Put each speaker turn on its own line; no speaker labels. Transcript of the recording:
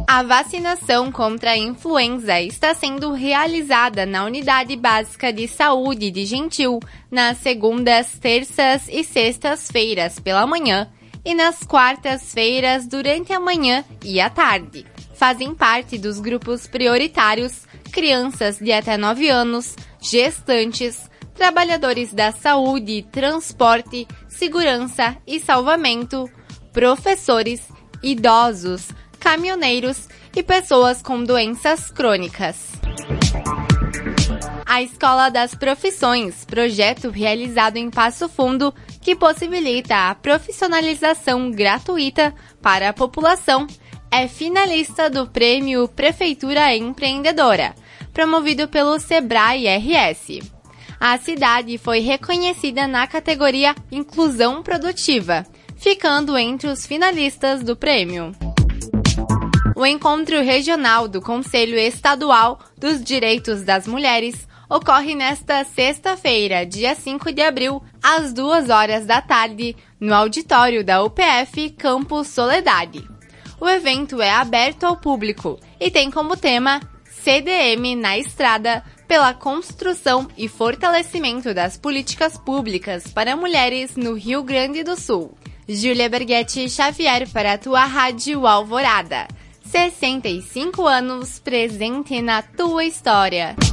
A vacinação contra a influenza está sendo realizada na Unidade Básica de Saúde de Gentil nas segundas, terças e sextas-feiras pela manhã e nas quartas-feiras durante a manhã e a tarde. Fazem parte dos grupos prioritários crianças de até 9 anos, gestantes, trabalhadores da saúde, transporte, segurança e salvamento, professores, idosos, caminhoneiros e pessoas com doenças crônicas. A Escola das Profissões, projeto realizado em Passo Fundo, que possibilita a profissionalização gratuita para a população, é finalista do Prêmio Prefeitura Empreendedora, promovido pelo Sebrae RS. A cidade foi reconhecida na categoria Inclusão Produtiva, ficando entre os finalistas do prêmio. O encontro regional do Conselho Estadual dos Direitos das Mulheres ocorre nesta sexta-feira, dia 5 de abril, às 2 horas da tarde, no auditório da UPF Campus Soledade. O evento é aberto ao público e tem como tema CDM na Estrada pela construção e fortalecimento das políticas públicas para mulheres no Rio Grande do Sul. Júlia Berghetti Xavier para a tua Rádio Alvorada. 65 anos presente na tua história.